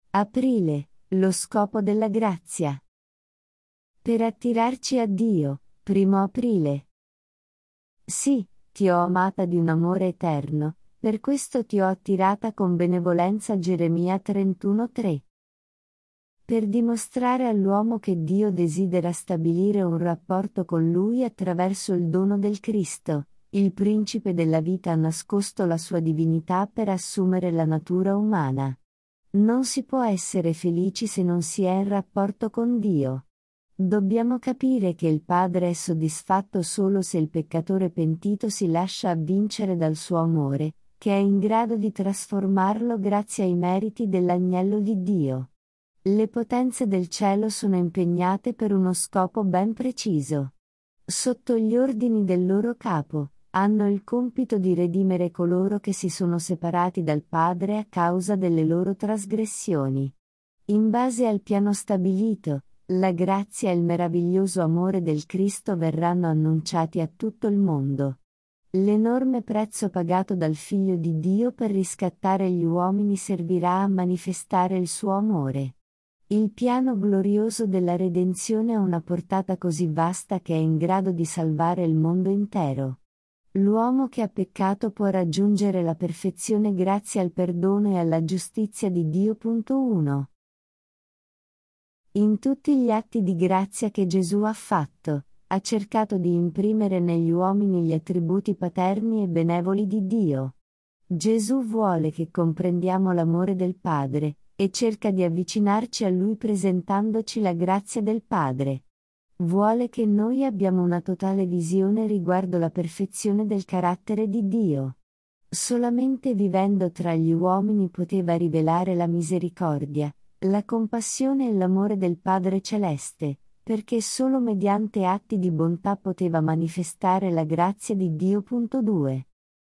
Aprile, lo scopo della grazia. Per attirarci a Dio, 1 aprile. Sì, ti ho amata di un amore eterno, per questo ti ho attirata con benevolenza. Geremia 31:3. Per dimostrare all'uomo che Dio desidera stabilire un rapporto con lui attraverso il dono del Cristo, il principe della vita ha nascosto la sua divinità per assumere la natura umana. Non si può essere felici se non si è in rapporto con Dio. Dobbiamo capire che il Padre è soddisfatto solo se il peccatore pentito si lascia avvincere dal suo amore, che è in grado di trasformarlo grazie ai meriti dell'Agnello di Dio. Le potenze del cielo sono impegnate per uno scopo ben preciso. Sotto gli ordini del loro capo, hanno il compito di redimere coloro che si sono separati dal Padre a causa delle loro trasgressioni. In base al piano stabilito, la grazia e il meraviglioso amore del Cristo verranno annunciati a tutto il mondo. L'enorme prezzo pagato dal Figlio di Dio per riscattare gli uomini servirà a manifestare il suo amore. Il piano glorioso della redenzione ha una portata così vasta che è in grado di salvare il mondo intero. L'uomo che ha peccato può raggiungere la perfezione grazie al perdono e alla giustizia di Dio. 1. In tutti gli atti di grazia che Gesù ha fatto, ha cercato di imprimere negli uomini gli attributi paterni e benevoli di Dio. Gesù vuole che comprendiamo l'amore del Padre, e cerca di avvicinarci a Lui presentandoci la grazia del Padre. Vuole che noi abbiamo una totale visione riguardo la perfezione del carattere di Dio. Solamente vivendo tra gli uomini poteva rivelare la misericordia, la compassione e l'amore del Padre Celeste, perché solo mediante atti di bontà poteva manifestare la grazia di Dio. 2.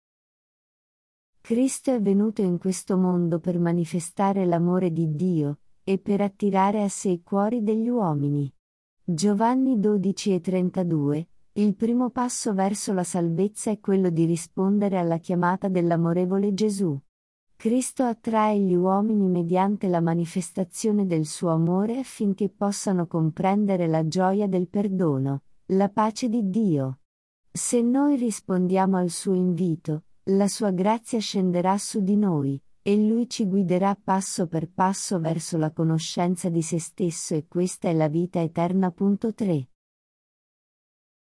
Cristo è venuto in questo mondo per manifestare l'amore di Dio, e per attirare a sé i cuori degli uomini. Giovanni 12:32, il primo passo verso la salvezza è quello di rispondere alla chiamata dell'amorevole Gesù. Cristo attrae gli uomini mediante la manifestazione del suo amore affinché possano comprendere la gioia del perdono, la pace di Dio. Se noi rispondiamo al suo invito, la sua grazia scenderà su di noi, e Lui ci guiderà passo per passo verso la conoscenza di se stesso, e questa è la vita eterna. 3.